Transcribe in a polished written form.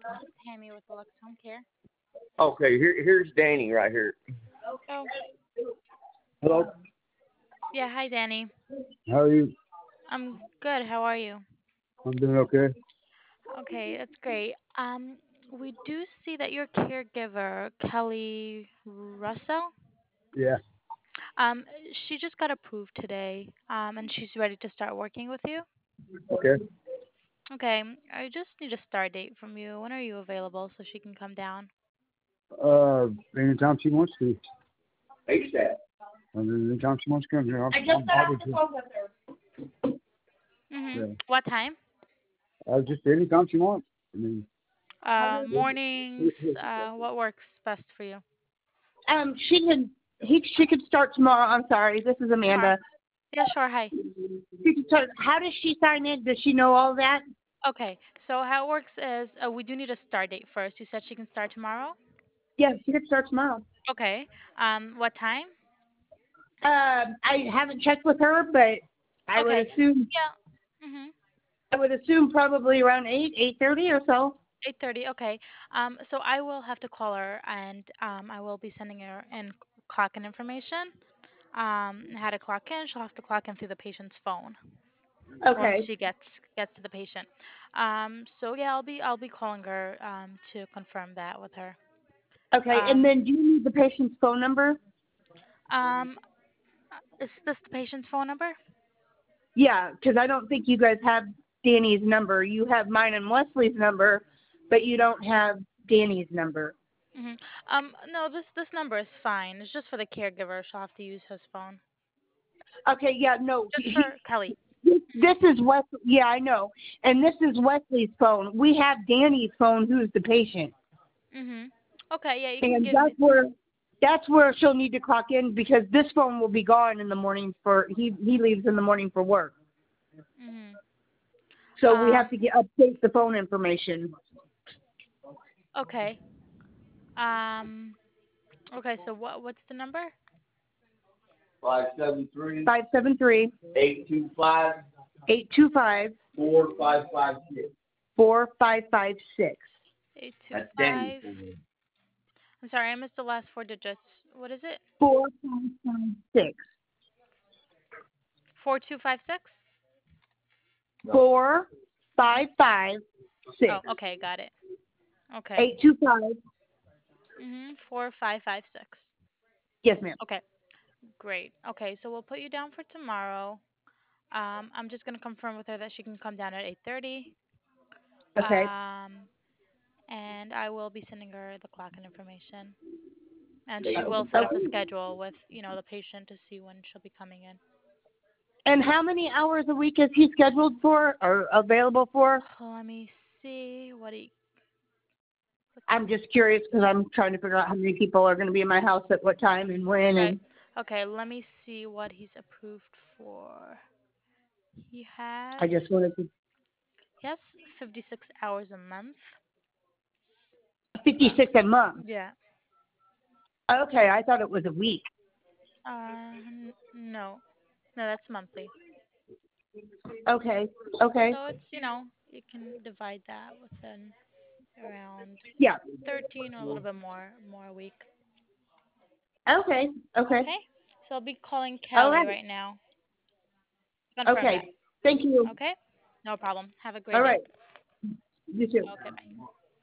Tammy with Lux Home Care. Okay, here's Danny right here. Oh, Hello. yeah. Hi, Danny. How are you? I'm good. How are you? I'm doing okay. Okay, that's great. We do see that your caregiver, Kelly Russell, Yeah. um, she just got approved today, and she's ready to start working with you. Okay. Okay, I just need a start date from you. When are you available so she can come down? Anytime she wants to. ASAP. Anytime she wants to come here, I'm happy to. What time? Just anytime she wants. I mean, Mornings. What works best for you? She can she could start tomorrow. I'm sorry, this is Tomorrow. Amanda. Yeah, sure. Hi. She can start. How does she sign in? Does she know all that? Okay, so how it works is we do need a start date first. You said she can start tomorrow? Yeah, she could start tomorrow. Okay. What time? I haven't checked with her, but I would Okay. assume Yeah. probably around 8:30 or so. 8:30. Okay. So I will have to call her, and I will be sending her in clock in information. How to clock in? She'll have to clock in through the patient's phone once Okay. she gets to the patient. So yeah, I'll be calling her to confirm that with her. Okay, and Um, then do you need the patient's phone number? um, is this the patient's phone number? Yeah, because I don't think you guys have Danny's number. You have mine and Wesley's number, but you don't have Danny's number. hmm no, this number is fine. It's just for the caregiver. She'll have to use his phone. Okay, yeah, no. Just for Kelly. This is Wesley. Yeah, I know. And this is Wesley's phone. We have Danny's phone, who's the patient, Okay, yeah, you can and give me. that's where she'll need to clock in because this phone will be gone in the morning for he leaves in the morning for work. Mhm. So we have to update the phone information. Okay. Um. Okay. So what's the number? 573 573 825 825 4556. 4556. 825. That's Danny. I'm sorry, I missed the last four digits. What is it? 4556. 4256. 4556. Oh, okay, got it. Okay. 825. 4556. Yes, ma'am. Okay, great. Okay, so we'll put you down for tomorrow. I'm just gonna confirm with her that she can come down at 8:30. Okay. And I will be sending her the clock and information. And she will set up a Okay. schedule with, the patient to see when she'll be coming in. And how many hours a week is he scheduled for or available for? Let me see what he. I'm just curious because I'm trying to figure out how many people are going to be in my house at what time and when. Right. And Okay, let me see what he's approved for. He has I just wanted to he has 56 hours a month. 56 a month. Yeah. Okay, I thought it was a week. No. No, that's monthly. Okay. Okay. So it's, you can divide that within around Yeah. 13 or a little bit more a week. Okay. Okay. Okay? So I'll be calling All Kelly right. right now to confirm that. Okay. Thank you. Okay? No problem. Have a All great day. right. You too. Okay, bye.